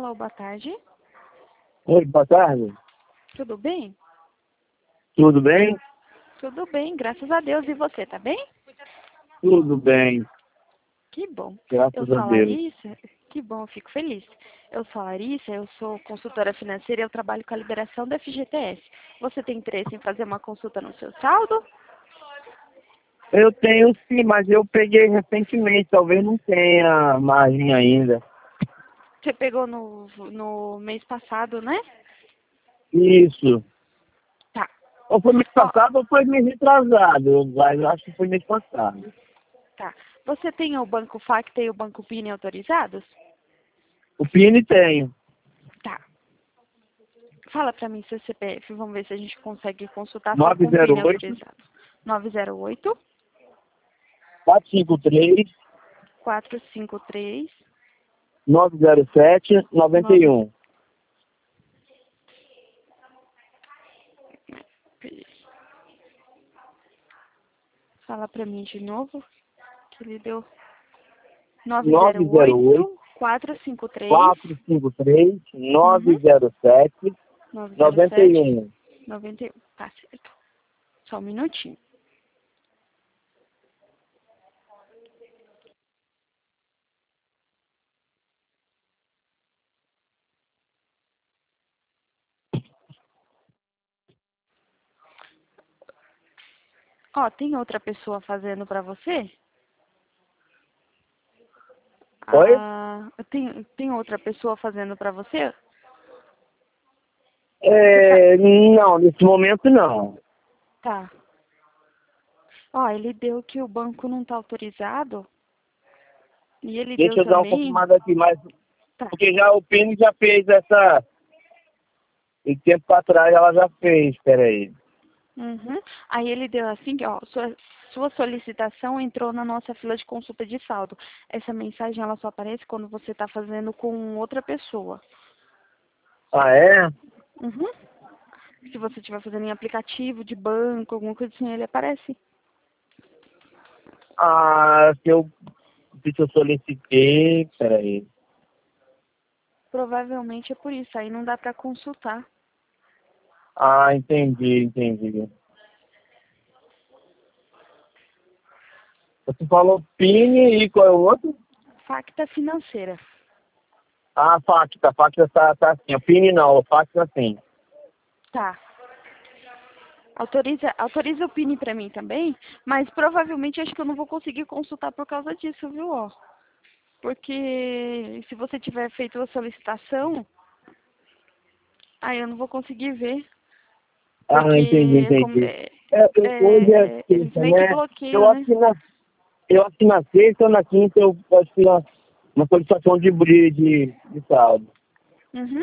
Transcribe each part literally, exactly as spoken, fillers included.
Alô, boa tarde. Oi, boa tarde. Tudo bem? Tudo bem? Tudo bem, graças a Deus. E você, tá bem? Tudo bem, Que bom. Eu graças sou a a Deus. Larissa. Que bom, eu fico feliz. Eu sou a Larissa, eu sou consultora financeira e eu trabalho com a liberação do F G T S. Você tem interesse em fazer uma consulta no seu saldo? Eu tenho sim, mas eu peguei recentemente, talvez não tenha margem ainda. Você pegou no, no mês passado, né? Isso. Tá. Ou foi mês Ó, passado ou foi mês retrasado, eu mas eu acho que foi mês passado. tá. Você tem o Banco Facta e o Banco Pini autorizados? O P I N tenho. Tá. Fala pra mim seu C P F, vamos ver se a gente consegue consultar só nove com o zero Pini oito, autorizado. nove zero oito, quatro cinco três, quatro cinco três, nove zero sete, nove nove. um. Fala pra mim de novo, que ele deu nove zero nove zero oito, oito, quatro cinco três, quatro cinco três, uhum, nove zero sete, nove zero nove sete, um. noventa e um. Tá certo. Só um minutinho. Ó, tem outra pessoa fazendo pra você? Oi? Ah, tem, tem outra pessoa fazendo pra você? Você tá... É, não, nesse momento não. Tá. Ó, ele deu que o banco não tá autorizado. E ele deu Deixa eu dar uma também. confirmada aqui, mas Tá. porque já o P I N já fez essa. E tempo atrás ela já fez, peraí. Uhum. Aí ele deu assim, que, ó, sua, sua solicitação entrou na nossa fila de consulta de saldo. Essa mensagem ela só aparece quando você está fazendo com outra pessoa. Ah, é? Uhum. Se você estiver fazendo em aplicativo de banco, alguma coisa assim, ele aparece. Ah, se eu, se eu solicitei, peraí. Provavelmente é por isso, aí não dá para consultar. Ah, entendi, entendi. Você falou P I N e qual é o outro? Facta financeira. Ah, Facta, Facta tá, tá assim. O P I N não, o Facta sim. Tá. Autoriza, autoriza o Pini para mim também, mas provavelmente acho que eu não vou conseguir consultar por causa disso, viu, ó. Porque se você tiver feito a solicitação, aí eu não vou conseguir ver. Ah, entendi, Porque como, entendi. é, É, eu- hoje é é, eles sexta, meio que né? bloqueiam, Eu né? acho que na, eu acho que na sexta ou na quinta eu posso tirar uma solicitação de, de, de, de saldo. Uhum.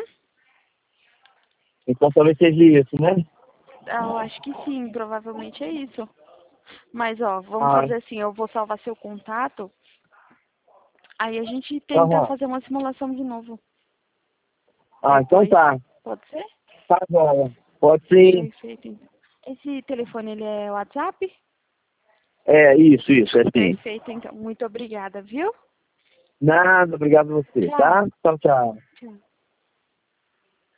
Então talvez seja isso, né? Ah, eu acho que sim, provavelmente é isso. Mas ó, vamos Ah, fazer assim, eu vou salvar seu contato, aí a gente tenta aham. fazer uma simulação de novo Ah, então depois. tá. Pode ser? Tá bom. Pode sim. Perfeito, então. Esse telefone, ele é WhatsApp? É, isso, isso, é sim. Perfeito, então. Muito obrigada, viu? Nada, obrigado a você, Tchau. tá? Tchau, tchau. Tchau.